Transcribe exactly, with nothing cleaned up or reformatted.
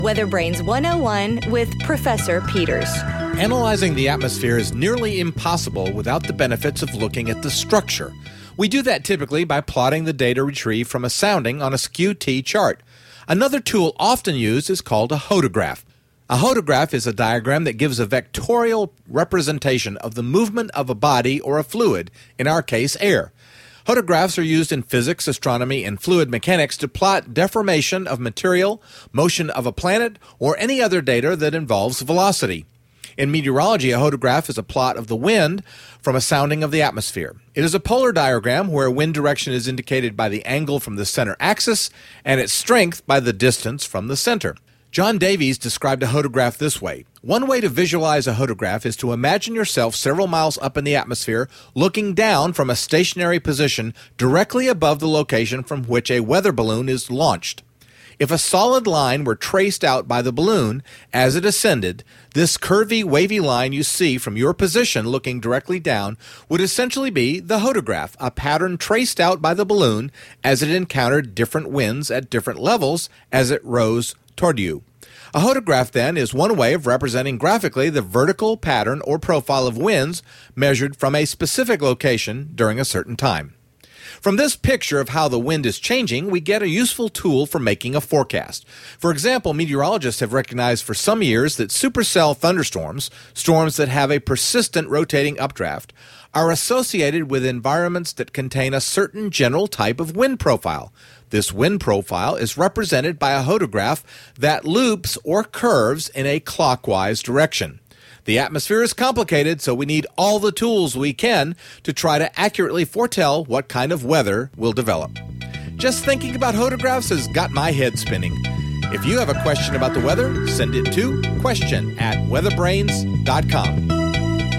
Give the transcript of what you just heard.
Weather Brains one oh one with Professor Peters. Analyzing the atmosphere is nearly impossible without the benefits of looking at the structure. We do that typically by plotting the data retrieved from a sounding on a skew T chart. Another tool often used is called a hodograph. A hodograph is a diagram that gives a vectorial representation of the movement of a body or a fluid, in our case, air. Hodographs are used in physics, astronomy, and fluid mechanics to plot deformation of material, motion of a planet, or any other data that involves velocity. In meteorology, a hodograph is a plot of the wind from a sounding of the atmosphere. It is a polar diagram where wind direction is indicated by the angle from the center axis and its strength by the distance from the center. John Davies described a hodograph this way. One way to visualize a hodograph is to imagine yourself several miles up in the atmosphere looking down from a stationary position directly above the location from which a weather balloon is launched. If a solid line were traced out by the balloon as it ascended, this curvy, wavy line you see from your position looking directly down would essentially be the hodograph, a pattern traced out by the balloon as it encountered different winds at different levels as it rose toward you. A hodograph, then, is one way of representing graphically the vertical pattern or profile of winds measured from a specific location during a certain time. From this picture of how the wind is changing, we get a useful tool for making a forecast. For example, meteorologists have recognized for some years that supercell thunderstorms, storms that have a persistent rotating updraft, are associated with environments that contain a certain general type of wind profile. This wind profile is represented by a hodograph that loops or curves in a clockwise direction. The atmosphere is complicated, so we need all the tools we can to try to accurately foretell what kind of weather will develop. Just thinking about hodographs has got my head spinning. If you have a question about the weather, send it to question at weatherbrains dot com.